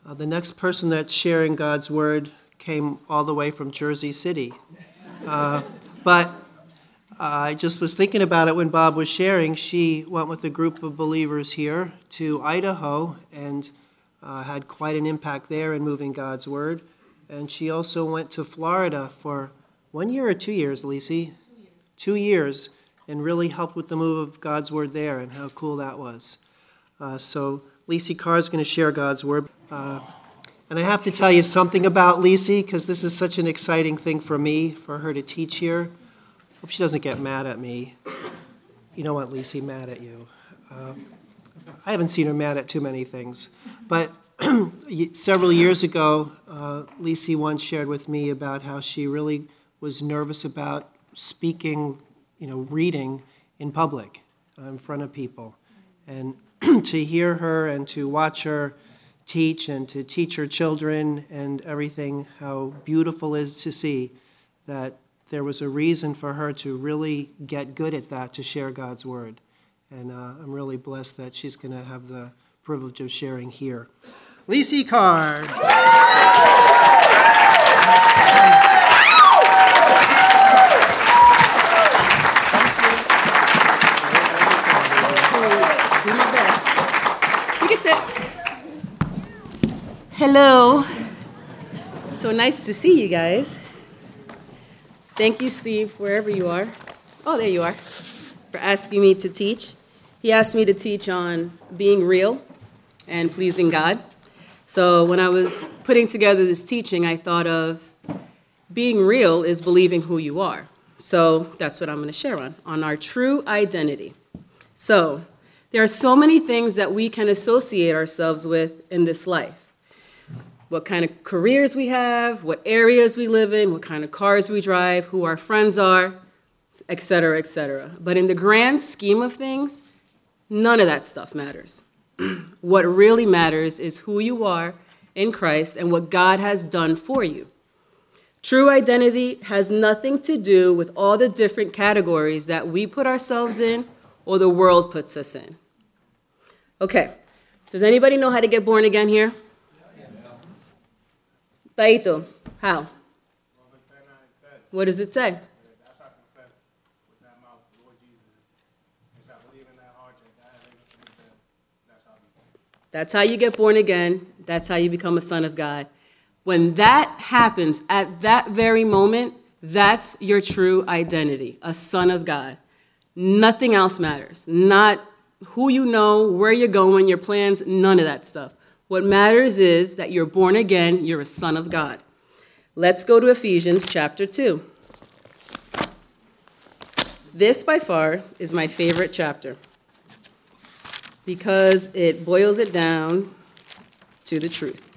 The next person that's sharing God's word came all the way from Jersey City. But I just was thinking about it when Bob was sharing. She went with a group of believers here to Idaho and had quite an impact there in moving God's word. And she also went to Florida for 1 year or 2 years, Lisi? 2 years, and really helped with the move of God's word there, and how cool that was. So Lisi Carr is going to share God's word. And I have to tell you something about Lisi, because this is such an exciting thing for me, for her to teach here. Hope she doesn't get mad at me. You know what, Lisi, mad at you. I haven't seen her mad at too many things. But several years ago, Lisi once shared with me about how she really was nervous about speaking, reading in public, in front of people. And to hear her and to watch her teach and to teach her children and everything, how beautiful it is to see that there was a reason for her to really get good at that, to share God's word. And I'm really blessed that she's going to have the privilege of sharing here. Lisi Carr. Do my best. You can sit. Hello. So nice to see you guys. Thank you, Steve, wherever you are. Oh, there you are. For asking me to teach. He asked me to teach on being real and pleasing God. So when I was putting together this teaching, I thought of being real is believing who you are. So that's what I'm going to share on our true identity. So there are so many things that we can associate ourselves with in this life. What kind of careers we have, what areas we live in, what kind of cars we drive, who our friends are, et cetera, et cetera. But in the grand scheme of things, none of that stuff matters. What really matters is who you are in Christ and what God has done for you. True identity has nothing to do with all the different categories that we put ourselves in or the world puts us in. Okay, does anybody know how to get born again here? Taito, how? What does it say? That's how you get born again. That's how you become a son of God. When that happens, at that very moment, that's your true identity, a son of God. Nothing else matters. Not who you know, where you're going, your plans, none of that stuff. What matters is that you're born again, you're a son of God. Let's go to Ephesians chapter 2. This, by far, is my favorite chapter because it boils it down to the truth.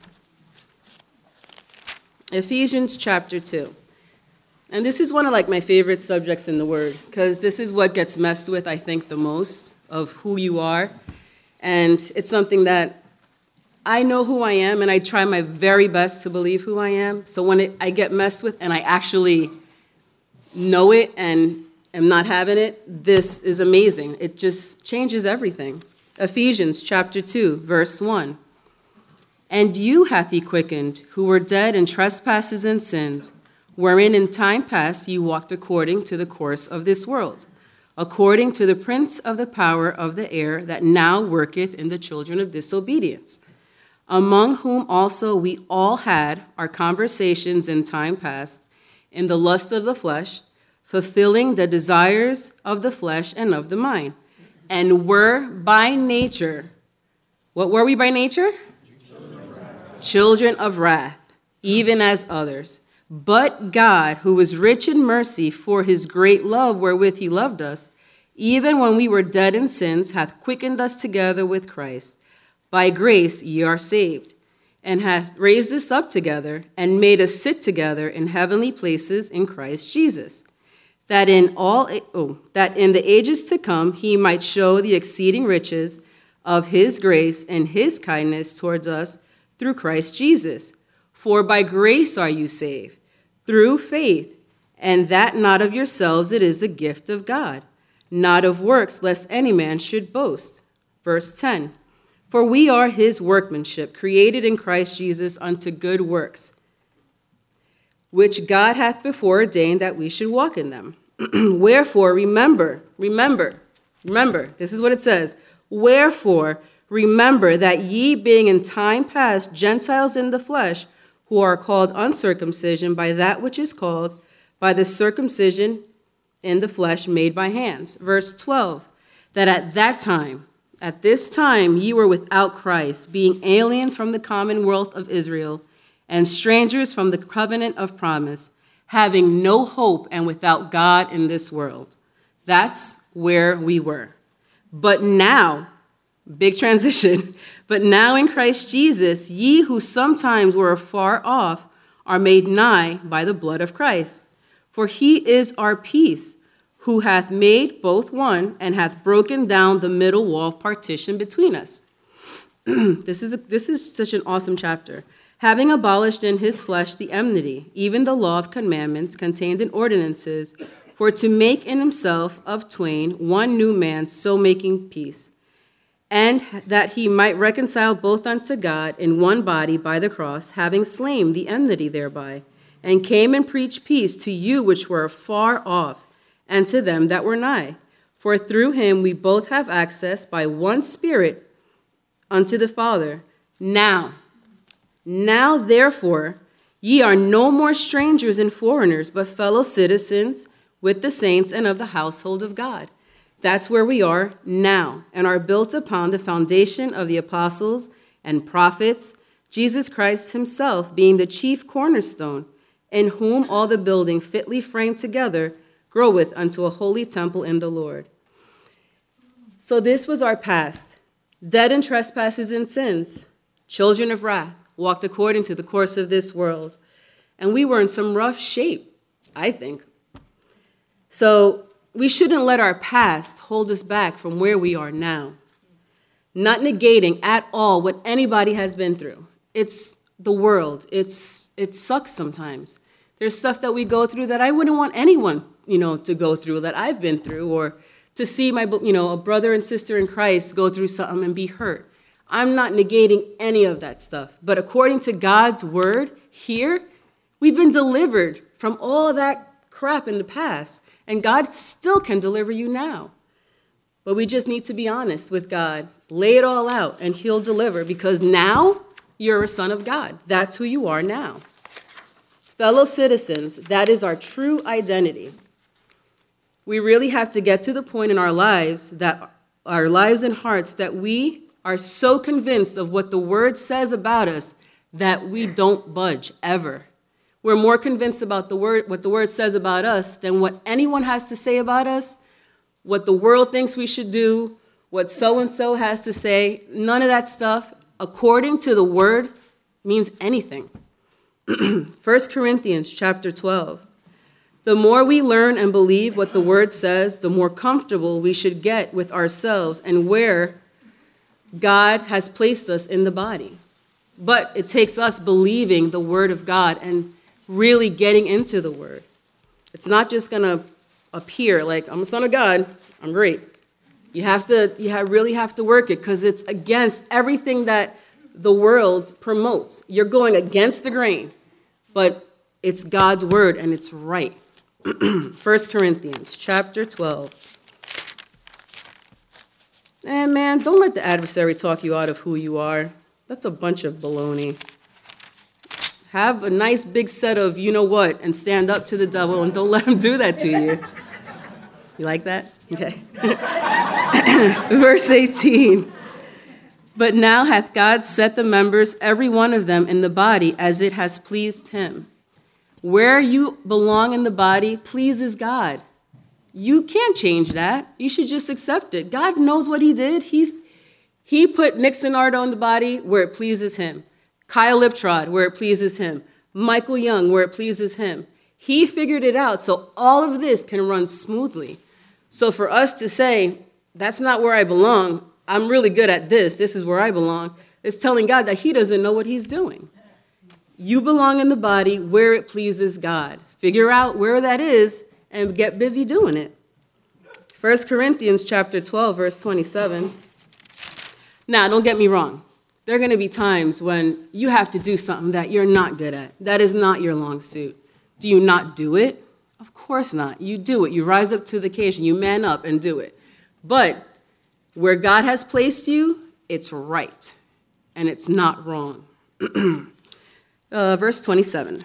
Ephesians chapter 2. And this is one of my favorite subjects in the Word because this is what gets messed with, I think, the most of who you are. And it's something that I know who I am, and I try my very best to believe who I am. So when I get messed with and I actually know it and am not having it, this is amazing. It just changes everything. Ephesians chapter 2, verse 1. And you hath he quickened, who were dead in trespasses and sins, wherein in time past you walked according to the course of this world, according to the prince of the power of the air that now worketh in the children of disobedience, among whom also we all had our conversations in time past, in the lust of the flesh, fulfilling the desires of the flesh and of the mind, and were by nature, what were we by nature? Children of wrath, even as others. But God, who is rich in mercy for his great love wherewith he loved us, even when we were dead in sins, hath quickened us together with Christ. By grace ye are saved, and hath raised us up together, and made us sit together in heavenly places in Christ Jesus, that in the ages to come he might show the exceeding riches of his grace and his kindness towards us through Christ Jesus. For by grace are you saved, through faith, and that not of yourselves, it is the gift of God, not of works, lest any man should boast. Verse 10. For we are his workmanship, created in Christ Jesus unto good works, which God hath before ordained that we should walk in them. Wherefore, remember, this is what it says. Wherefore, remember that ye being in time past Gentiles in the flesh, who are called uncircumcision by that which is called by the circumcision in the flesh made by hands. Verse 12, that at this time ye were without Christ, being aliens from the commonwealth of Israel, and strangers from the covenant of promise, having no hope and without God in this world. That's where we were. But now, big transition, but now in Christ Jesus, ye who sometimes were afar off are made nigh by the blood of Christ. For he is our peace, who hath made both one, and hath broken down the middle wall partition between us. This is such an awesome chapter. Having abolished in his flesh the enmity, even the law of commandments contained in ordinances, for to make in himself of twain one new man, so making peace, and that he might reconcile both unto God in one body by the cross, having slain the enmity thereby, and came and preached peace to you which were far off, and to them that were nigh. For through him we both have access by one Spirit unto the Father. Now, therefore, ye are no more strangers and foreigners, but fellow citizens with the saints and of the household of God. That's where we are now, and are built upon the foundation of the apostles and prophets, Jesus Christ himself being the chief cornerstone, in whom all the building fitly framed together groweth unto a holy temple in the Lord. So this was our past, dead in trespasses and sins, children of wrath, walked according to the course of this world. And we were in some rough shape, I think. So we shouldn't let our past hold us back from where we are now. Not negating at all what anybody has been through. It's the world. It sucks sometimes. There's stuff that we go through that I wouldn't want anyone, to go through that I've been through, or to see my, a brother and sister in Christ go through something and be hurt. I'm not negating any of that stuff. But according to God's word here, we've been delivered from all that crap in the past. And God still can deliver you now. But we just need to be honest with God. Lay it all out, and he'll deliver, because now you're a son of God. That's who you are now. Fellow citizens, that is our true identity. We really have to get to the point in our lives and hearts that we are so convinced of what the word says about us that we don't budge ever. We're more convinced about what the word says about us than what anyone has to say about us, what the world thinks we should do, what so-and-so has to say. None of that stuff, according to the word, means anything. 1 Corinthians chapter 12. The more we learn and believe what the word says, the more comfortable we should get with ourselves and where God has placed us in the body. But it takes us believing the word of God and really getting into the word. It's not just going to appear like, I'm a son of God, I'm great. You really have to work it, because it's against everything that the world promotes. You're going against the grain, but it's God's word and it's right. 1 Corinthians chapter 12. And man, don't let the adversary talk you out of who you are. That's a bunch of baloney. Have a nice big set of you know what and stand up to the devil, and don't let him do that to you. You like that? Okay. Verse 18. But now hath God set the members, every one of them, in the body as it has pleased him. Where you belong in the body pleases God. You can't change that. You should just accept it. God knows what he did. He put Nick Sonardo in the body where it pleases him. Kyle Liptrod where it pleases him. Michael Young where it pleases him. He figured it out so all of this can run smoothly. So for us to say, that's not where I belong, I'm really good at this is where I belong, is telling God that he doesn't know what he's doing. You belong in the body where it pleases God. Figure out where that is and get busy doing it. 1 Corinthians chapter 12, verse 27. Now, don't get me wrong. There are going to be times when you have to do something that you're not good at. That is not your long suit. Do you not do it? Of course not. You do it. You rise up to the occasion. You man up and do it. But where God has placed you, it's right. And it's not wrong. Verse 27.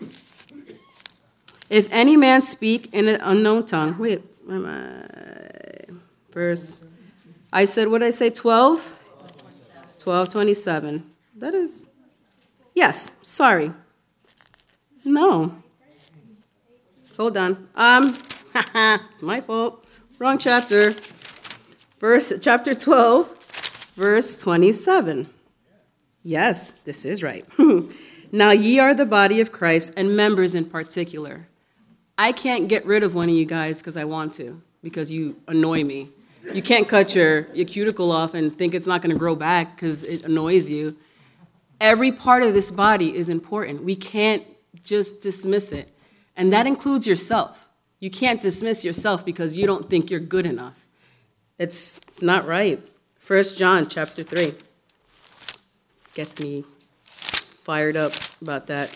If any man speak in an unknown tongue. Wait, where am I? Verse. I said, what did I say? 12? 12:27. That is. Yes, sorry. No. Hold on. It's my fault. Wrong chapter. Chapter 12, verse 27. Yes, this is right. Now ye are the body of Christ and members in particular. I can't get rid of one of you guys because I want to, because you annoy me. You can't cut your cuticle off and think it's not going to grow back because it annoys you. Every part of this body is important. We can't just dismiss it. And that includes yourself. You can't dismiss yourself because you don't think you're good enough. It's not right. 1 John chapter 3 gets me fired up about that.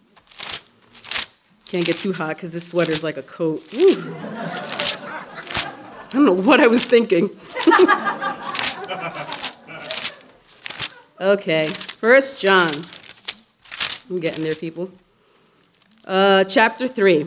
Can't get too hot because this sweater's like a coat. Woo. I don't know what I was thinking. Okay, 1 John. I'm getting there, people. Chapter 3.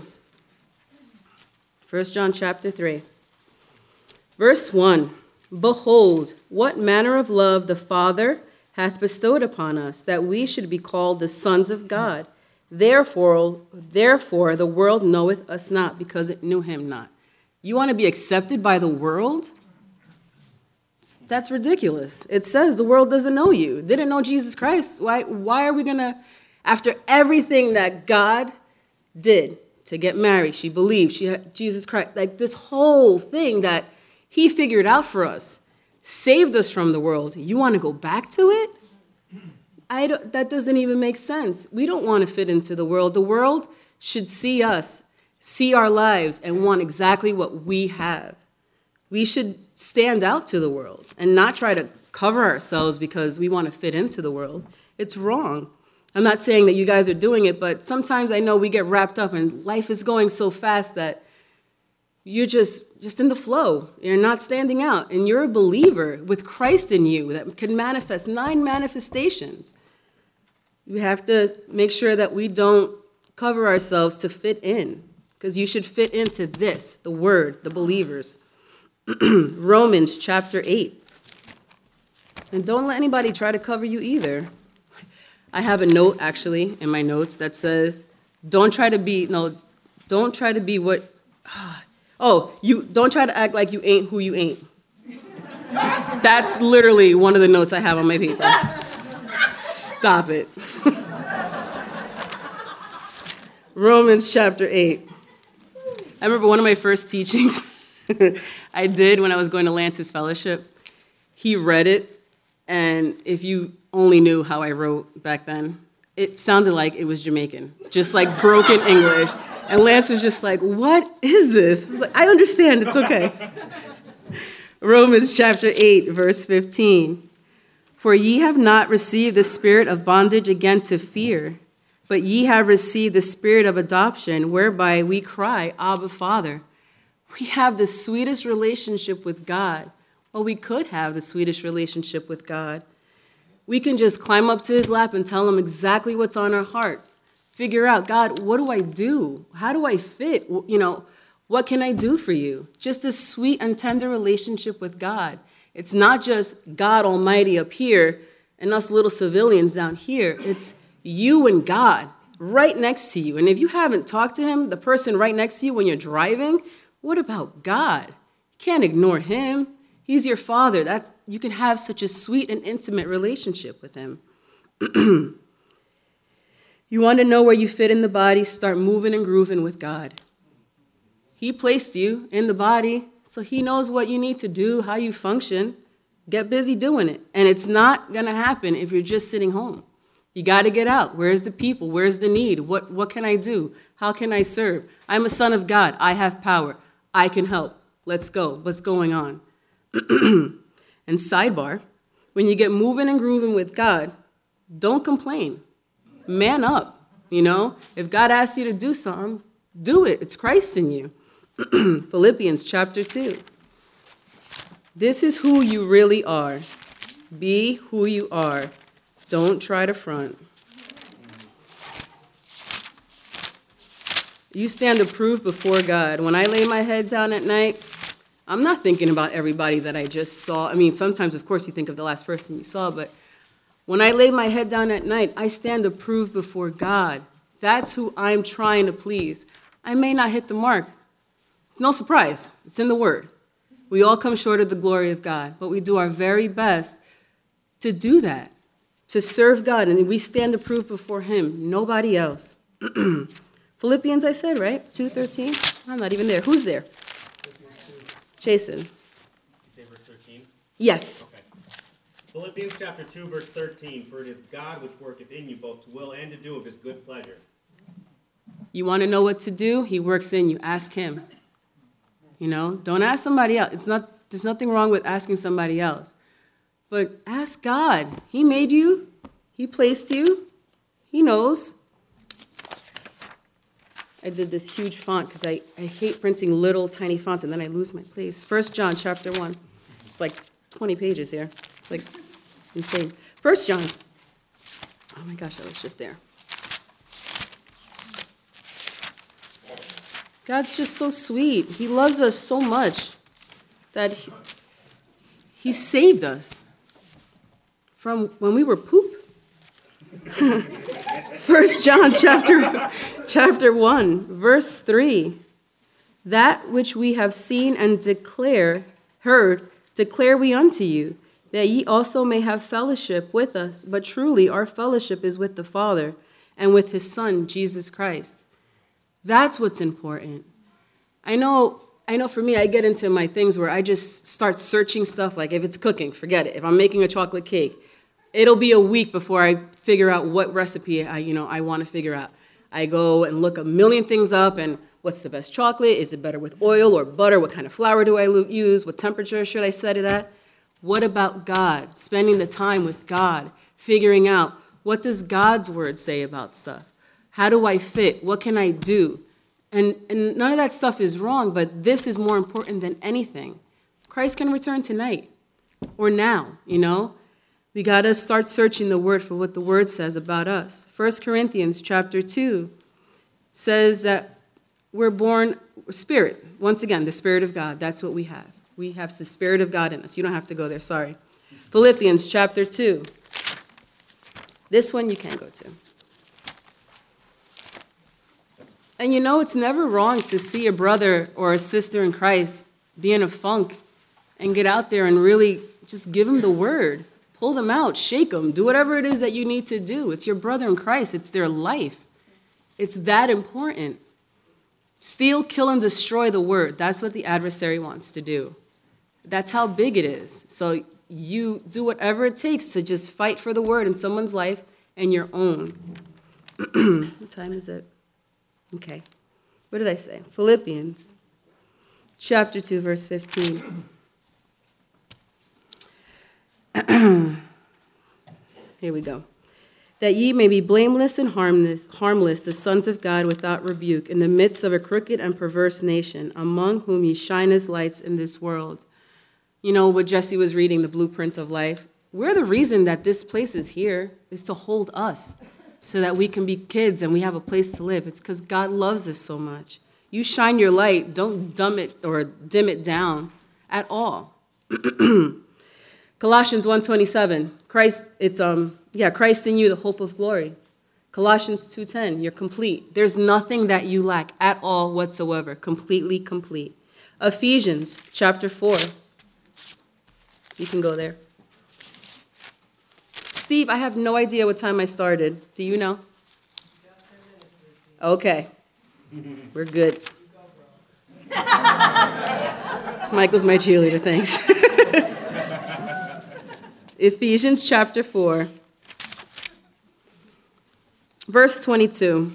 1 John chapter 3. Verse 1. Behold, what manner of love the Father hath bestowed upon us, that we should be called the sons of God. Therefore the world knoweth us not, because it knew him not. You want to be accepted by the world? That's ridiculous. It says the world doesn't know you. Didn't know Jesus Christ. Why are we going to, after everything that God did to get married, she believed, she had Jesus Christ, like this whole thing that he figured out for us, saved us from the world. You want to go back to it? That doesn't even make sense. We don't want to fit into the world. The world should see us, see our lives, and want exactly what we have. We should stand out to the world and not try to cover ourselves because we want to fit into the world. It's wrong. I'm not saying that you guys are doing it, but sometimes I know we get wrapped up and life is going so fast that you're just in the flow. You're not standing out. And you're a believer with Christ in you that can manifest 9 manifestations. We have to make sure that we don't cover ourselves to fit in, because you should fit into this, the word, the believers. Romans chapter 8. And don't let anybody try to cover you either. I have a note, actually, in my notes that says, don't try to be what, don't try to act like you ain't who you ain't. That's literally one of the notes I have on my paper. Stop it. Romans chapter 8. I remember one of my first teachings I did when I was going to Lance's fellowship. He read it, and if you only knew how I wrote back then, it sounded like it was Jamaican, just like broken English. And Lance was just like, what is this? I was like, I understand, it's okay. Romans chapter 8, verse 15. For ye have not received the spirit of bondage again to fear, but ye have received the spirit of adoption, whereby we cry, Abba, Father. We have the sweetest relationship with God. Well, we could have the sweetest relationship with God. We can just climb up to his lap and tell him exactly what's on our heart. Figure out, God, what do I do? How do I fit? What can I do for you? Just a sweet and tender relationship with God. It's not just God Almighty up here and us little civilians down here. It's you and God right next to you. And if you haven't talked to him, the person right next to you when you're driving, what about God? You can't ignore him. He's your father. You can have such a sweet and intimate relationship with him. You want to know where you fit in the body? Start moving and grooving with God. He placed you in the body, so he knows what you need to do, how you function. Get busy doing it. And it's not going to happen if you're just sitting home. You got to get out. Where's the people? Where's the need? What can I do? How can I serve? I'm a son of God. I have power. I can help. Let's go. What's going on? And sidebar, when you get moving and grooving with God, don't complain. Man up, you know? If God asks you to do something, do it. It's Christ in you. Philippians chapter 2. This is who you really are. Be who you are. Don't try to front. You stand approved before God. When I lay my head down at night, I'm not thinking about everybody that I just saw. I mean, sometimes, of course, you think of the last person you saw, but when I lay my head down at night, I stand approved before God. That's who I'm trying to please. I may not hit the mark. It's no surprise. It's in the Word. We all come short of the glory of God, but we do our very best to do that, to serve God, and we stand approved before Him, nobody else. Philippians, I said, right? 2:13? I'm not even there. Who's there? Jason. You say verse 13? Yes. Okay. Philippians chapter 2, verse 13. For it is God which worketh in you both to will and to do of his good pleasure. You want to know what to do? He works in you. Ask Him. You know, don't ask somebody else. There's nothing wrong with asking somebody else. But ask God. He made you. He placed you. He knows. I did this huge font because I hate printing little tiny fonts and then I lose my place. 1 John chapter 1. It's like 20 pages here. It's like insane. 1 John. Oh my gosh, I was just there. God's just so sweet. He loves us so much that he saved us from when we were poop. 1 John chapter 1, verse 3. That which we have seen and heard, declare we unto you, that ye also may have fellowship with us. But truly our fellowship is with the Father and with his Son, Jesus Christ. That's what's important. I know for me, I get into my things where I just start searching stuff. Like if it's cooking, forget it. If I'm making a chocolate cake, it'll be a week before I figure out what recipe I want to figure out. I go and look a million things up and what's the best chocolate? Is it better with oil or butter? What kind of flour do I use? What temperature should I set it at? What about God? Spending the time with God, figuring out what does God's word say about stuff? How do I fit? What can I do? And none of that stuff is wrong, but this is more important than anything. Christ can return tonight or now, you know? We got to start searching the word for what the word says about us. 1 Corinthians chapter 2 says that we're born spirit. Once again, the Spirit of God. That's what we have. We have the Spirit of God in us. You don't have to go there. Sorry. Philippians chapter 2. This one you can't go to. And you know, it's never wrong to see a brother or a sister in Christ be in a funk and get out there and really just give them the word. Pull them out, shake them, do whatever it is that you need to do. It's your brother in Christ. It's their life. It's that important. Steal, kill, and destroy the word. That's what the adversary wants to do. That's how big it is. So you do whatever it takes to just fight for the word in someone's life and your own. What time is it? Okay. What did I say? Philippians chapter 2, verse 15. Here we go. That ye may be blameless and harmless, the sons of God without rebuke, in the midst of a crooked and perverse nation, among whom ye shine as lights in this world. You know what Jesse was reading, the blueprint of life? We're the reason that this place is here, is to hold us, so that we can be kids and we have a place to live. It's because God loves us so much. You shine your light, don't dim it down at all. Colossians 1:27, Christ in you, the hope of glory. Colossians 2:10, you're complete. There's nothing that you lack at all whatsoever, completely complete. Ephesians chapter 4, you can go there. Steve, I have no idea what time I started. Do you know? Okay, we're good. Michael's my cheerleader, thanks. Ephesians chapter 4, verse 22.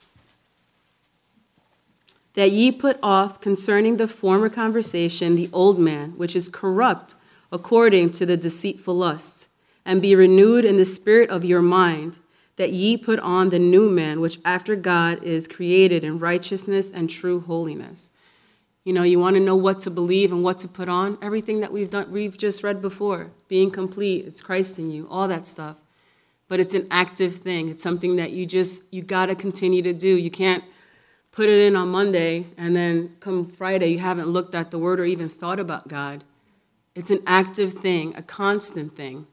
That ye put off concerning the former conversation the old man, which is corrupt according to the deceitful lusts, and be renewed in the spirit of your mind, that ye put on the new man, which after God is created in righteousness and true holiness. You know, you want to know what to believe and what to put on? Everything that we've just read before. Being complete, it's Christ in you, all that stuff. But it's an active thing. It's something that you got to continue to do. You can't put it in on Monday and then come Friday, you haven't looked at the word or even thought about God. It's an active thing, a constant thing.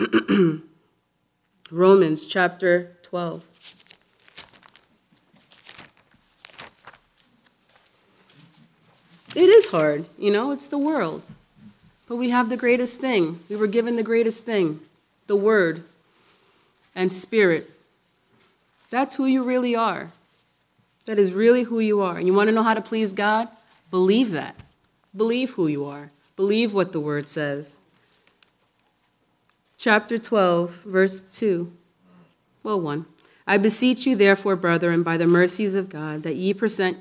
Romans chapter 12. It is hard, it's the world. But we have the greatest thing. We were given the greatest thing, the Word and Spirit. That's who you really are. That is really who you are. And you want to know how to please God? Believe that. Believe who you are. Believe what the Word says. Chapter 12, verse 2. 1. I beseech you, therefore, brethren, by the mercies of God, that ye present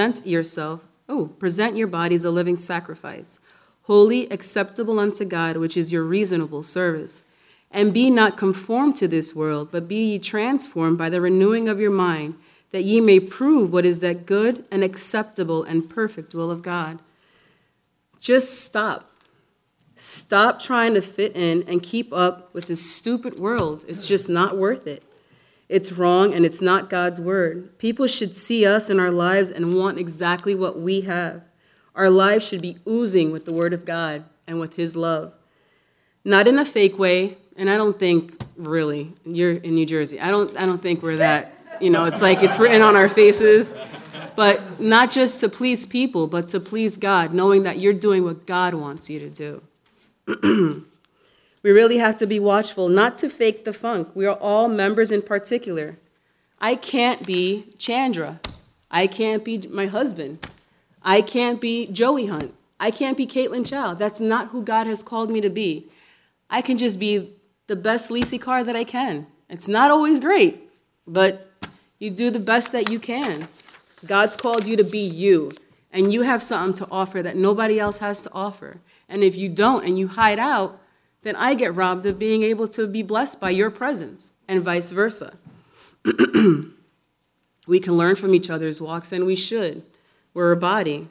your bodies a living sacrifice, holy, acceptable unto God, which is your reasonable service. And be not conformed to this world, but be ye transformed by the renewing of your mind, that ye may prove what is that good and acceptable and perfect will of God. Just stop. Stop trying to fit in and keep up with this stupid world. It's just not worth it. It's wrong, and it's not God's word. People should see us in our lives and want exactly what we have. Our lives should be oozing with the word of God and with his love. Not in a fake way, and I don't think, really, you're in New Jersey, I don't think we're that, it's like it's written on our faces. But not just to please people, but to please God, knowing that you're doing what God wants you to do. We really have to be watchful, not to fake the funk. We are all members in particular. I can't be Chandra. I can't be my husband. I can't be Joey Hunt. I can't be Caitlin Chow. That's not who God has called me to be. I can just be the best Lisi Carr that I can. It's not always great, but you do the best that you can. God's called you to be you, and you have something to offer that nobody else has to offer. And if you don't and you hide out, then I get robbed of being able to be blessed by your presence, and vice versa. We can learn from each other's walks, and we should. We're a body.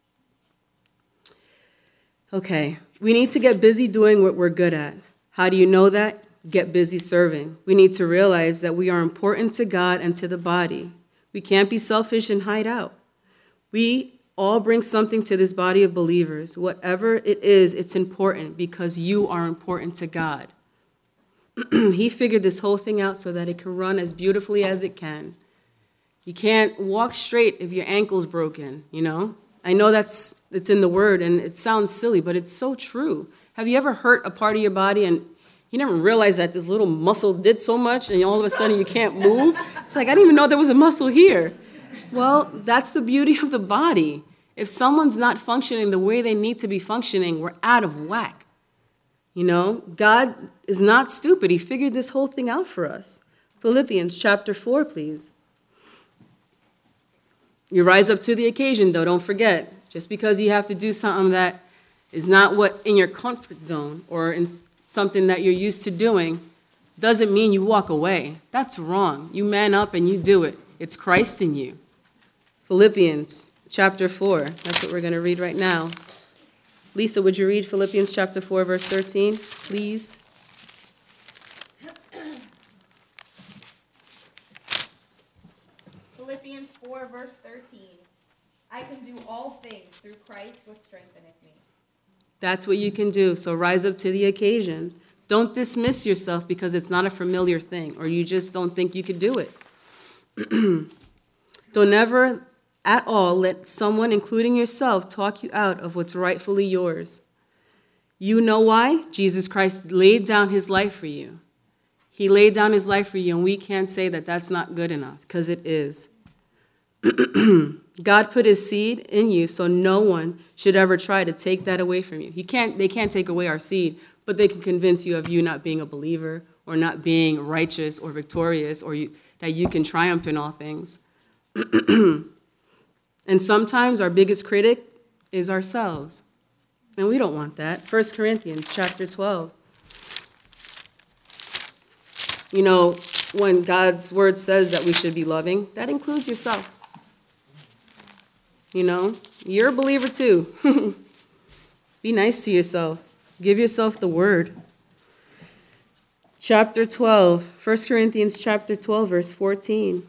Okay, we need to get busy doing what we're good at. How do you know that? Get busy serving. We need to realize that we are important to God and to the body. We can't be selfish and hide out. We all bring something to this body of believers. Whatever it is, it's important because you are important to God. He figured this whole thing out so that it can run as beautifully as it can. You can't walk straight if your ankle's broken, I know it's in the word and it sounds silly, but it's so true. Have you ever hurt a part of your body and you never realize that this little muscle did so much and all of a sudden you can't move? It's like, I didn't even know there was a muscle here. Well, that's the beauty of the body. If someone's not functioning the way they need to be functioning, we're out of whack. God is not stupid. He figured this whole thing out for us. Philippians chapter 4, please. You rise up to the occasion, though, don't forget. Just because you have to do something that is not what in your comfort zone or in something that you're used to doing doesn't mean you walk away. That's wrong. You man up and you do it. It's Christ in you. Philippians chapter 4. That's what we're going to read right now. Lisa, would you read Philippians chapter 4, verse 13, please? Philippians 4, verse 13. I can do all things through Christ which strengtheneth me. That's what you can do. So rise up to the occasion. Don't dismiss yourself because it's not a familiar thing or you just don't think you could do it. Don't ever at all let someone, including yourself, talk you out of what's rightfully yours. You know why? Jesus Christ laid down his life for you. He laid down his life for you, and we can't say that that's not good enough, because it is. God put his seed in you, so no one should ever try to take that away from you. They can't take away our seed, but they can convince you of you not being a believer or not being righteous or victorious or that you can triumph in all things. And sometimes our biggest critic is ourselves. And we don't want that. 1 Corinthians chapter 12. You know, when God's word says that we should be loving, that includes yourself. You know, you're a believer too. Be nice to yourself. Give yourself the word. Chapter 12, 1 Corinthians chapter 12, verse 14.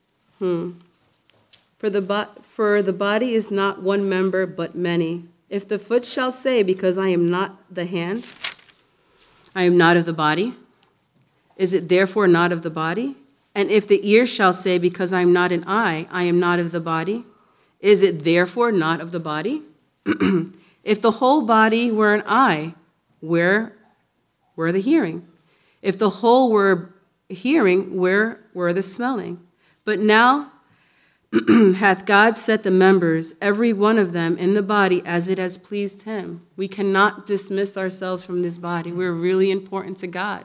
For the body is not one member, but many. If the foot shall say, because I am not the hand, I am not of the body, is it therefore not of the body? And if the ear shall say, because I am not an eye, I am not of the body, is it therefore not of the body? If the whole body were an eye, where were the hearing? If the whole were hearing, where were the smelling? But now hath God set the members, every one of them, in the body as it has pleased him. We cannot dismiss ourselves from this body. We're really important to God.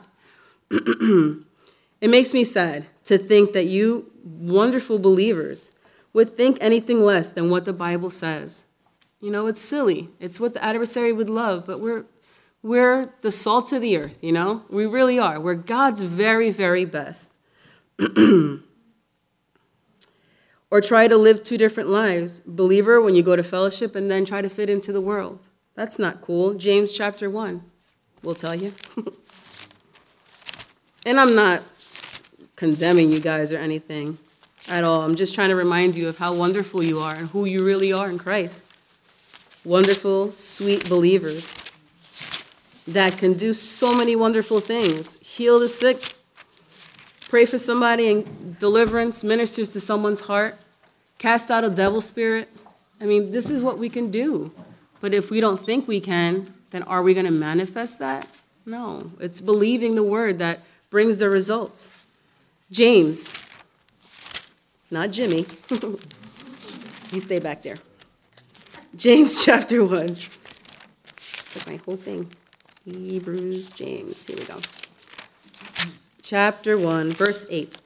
It makes me sad to think that you wonderful believers would think anything less than what the Bible says. You know, it's silly. It's what the adversary would love, but we're the salt of the earth, you know? We really are. We're God's very, very best. Or try to live two different lives. Believer when you go to fellowship and then try to fit into the world. That's not cool. James chapter 1 will tell you. And I'm not condemning you guys or anything at all. I'm just trying to remind you of how wonderful you are and who you really are in Christ. Wonderful, sweet believers that can do so many wonderful things. Heal the sick, pray for somebody and deliverance, ministers to someone's heart, cast out a devil spirit. I mean, this is what we can do. But if we don't think we can, then are we going to manifest that? No. It's believing the word that brings the results. James, not Jimmy. You stay back there. James chapter 1. Took my whole thing. Hebrews, James. Here we go. Chapter 1, verse 8.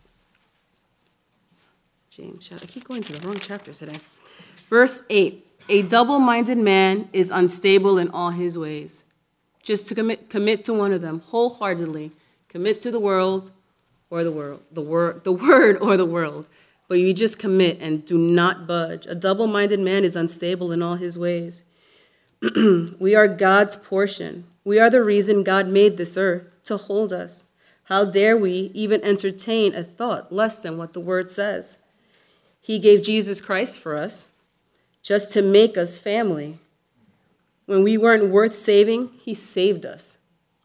James, I keep going to the wrong chapters today. Verse 8. A double-minded man is unstable in all his ways. Just to commit to one of them wholeheartedly. Commit to the world or the word or the world. But you just commit and do not budge. A double-minded man is unstable in all his ways. We are God's portion. We are the reason God made this earth, to hold us. How dare we even entertain a thought less than what the word says? He gave Jesus Christ for us, just to make us family. When we weren't worth saving, he saved us.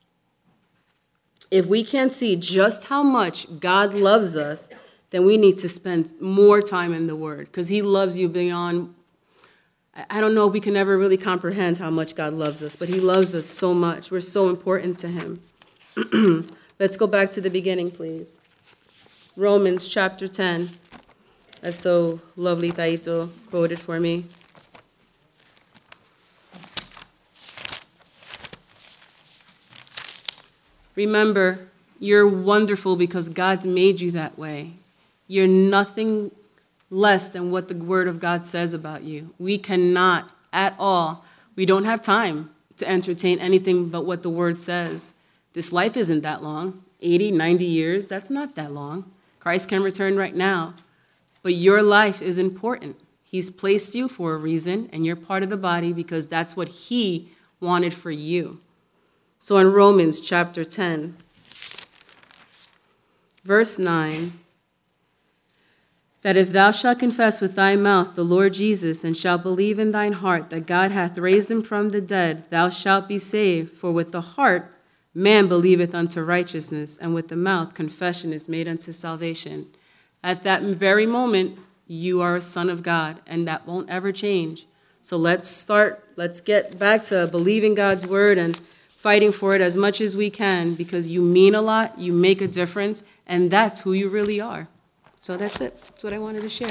If we can't see just how much God loves us, then we need to spend more time in the word, because he loves you beyond. I don't know if we can ever really comprehend how much God loves us, but he loves us so much. We're so important to him. Let's go back to the beginning, please. Romans chapter 10. That's so lovely, Taito quoted for me. Remember, you're wonderful because God's made you that way. You're nothing less than what the Word of God says about you. We cannot at all. We don't have time to entertain anything but what the Word says. This life isn't that long. 80, 90 years, that's not that long. Christ can return right now. But your life is important. He's placed you for a reason, and you're part of the body because that's what he wanted for you. So in Romans chapter 10, verse 9, that if thou shalt confess with thy mouth the Lord Jesus, and shalt believe in thine heart that God hath raised him from the dead, thou shalt be saved. For with the heart man believeth unto righteousness, and with the mouth confession is made unto salvation. At that very moment, you are a son of God, and that won't ever change. So let's get back to believing God's word and fighting for it as much as we can, because you mean a lot, you make a difference, and that's who you really are. So that's it. That's what I wanted to share.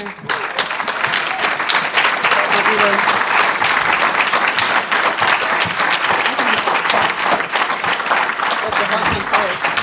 Let the husband first.